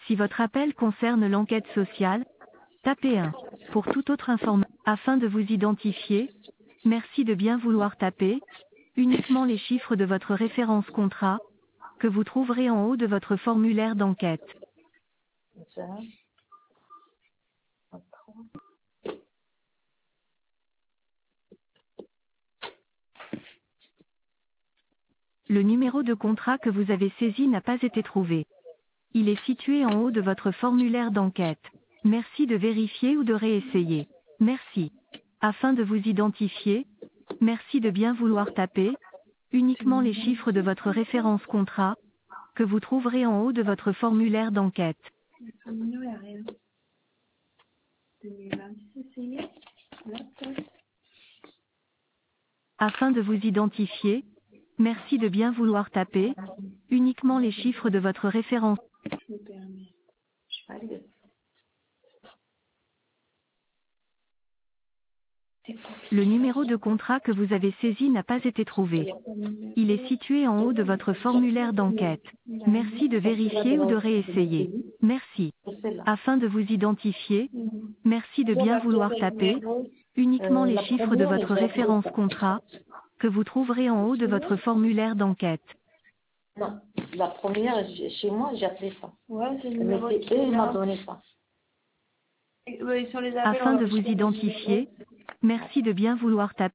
Si votre appel concerne l'enquête sociale, tapez 1. Pour toute autre information, afin de vous identifier, merci de bien vouloir taper uniquement les chiffres de votre référence contrat, que vous trouverez en haut de votre formulaire d'enquête. Le numéro de contrat que vous avez saisi n'a pas été trouvé. Il est situé en haut de votre formulaire d'enquête. Merci de vérifier ou de réessayer. Merci. Afin de vous identifier, merci de bien vouloir taper uniquement les chiffres de votre référence contrat, que vous trouverez en haut de votre formulaire d'enquête. Afin de vous identifier, merci de bien vouloir taper uniquement les chiffres de votre référence. Le numéro de contrat que vous avez saisi n'a pas été trouvé. Il est situé en haut de votre formulaire d'enquête. Merci de vérifier ou de réessayer. Merci. Afin de vous identifier, merci de bien vouloir taper uniquement les chiffres de votre référence contrat, que vous trouverez en haut de votre formulaire d'enquête. Non, la première, chez moi, j'ai appelé ça. Ouais, c'est le Mais numéro c'est qui eux, est ils m'ont là. donné ça. Et, ouais, sur les appels, Afin on de va vous juste mettre le numéro. identifier, merci de bien vouloir taper.